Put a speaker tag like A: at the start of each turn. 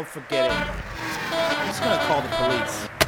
A: Oh, forget it. I'm just gonna call the police.